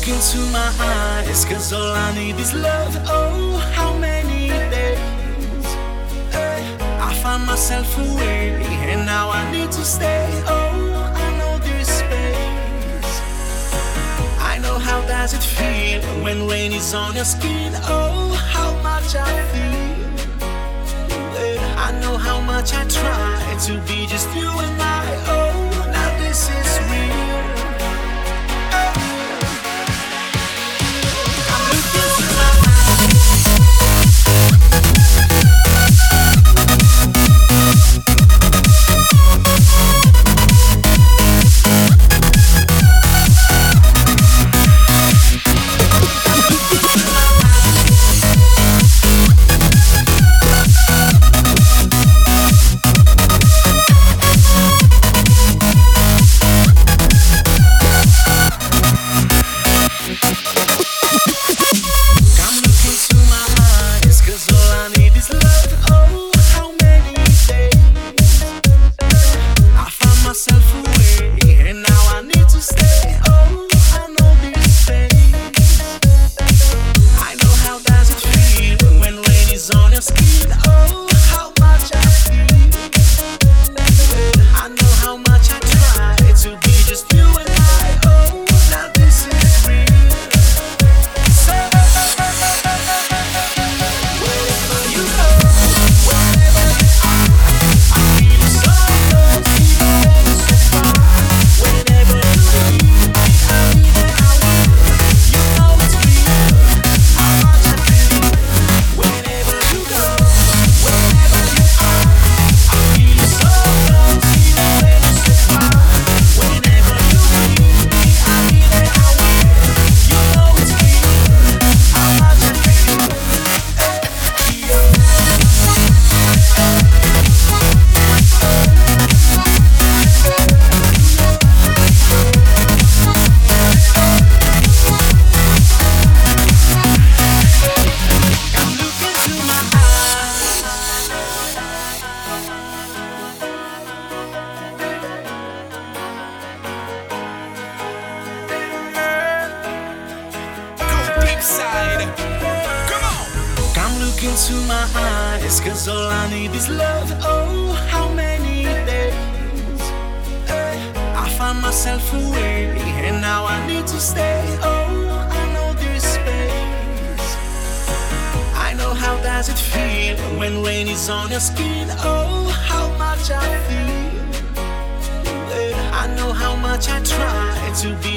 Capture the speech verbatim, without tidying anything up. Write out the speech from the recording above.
into my eyes, cause all I need is love. Oh, how many days eh, I find myself away, and now I need to stay. Oh, I know this space. I know how does it feel when rain is on your skin. Oh, how much I feel. eh, I know how much I try to be just you and I. Oh, now this is real. Into my eyes, cause all I need is love. Oh, how many days eh, I find myself away, and now I need to stay. Oh, I know this space. I know how does it feel when rain is on your skin. Oh, how much I feel. eh, I know how much I try to be